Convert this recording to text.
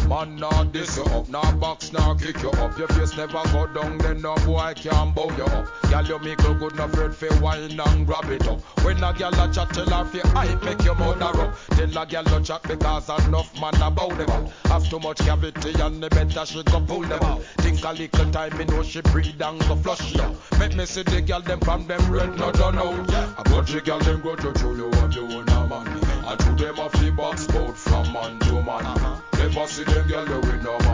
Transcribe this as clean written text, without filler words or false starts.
Man, not this you up, not box, not kick you up. Your face never go down, then no boy can bow you up. Girl, you make look good, no afraid for wine and grab it up. When a girl a chat, tell her fi hype, make your mother up. Tell a girl no chat because enough man about them out. Have too much cavity and the better she go pull them out. Think a little time, me know she breathe and go flush you. Make me see the girl them from them red not done out. A country girl them go to show you what you want a man. And to them off the box boat from man to man. Never see them girl with no man.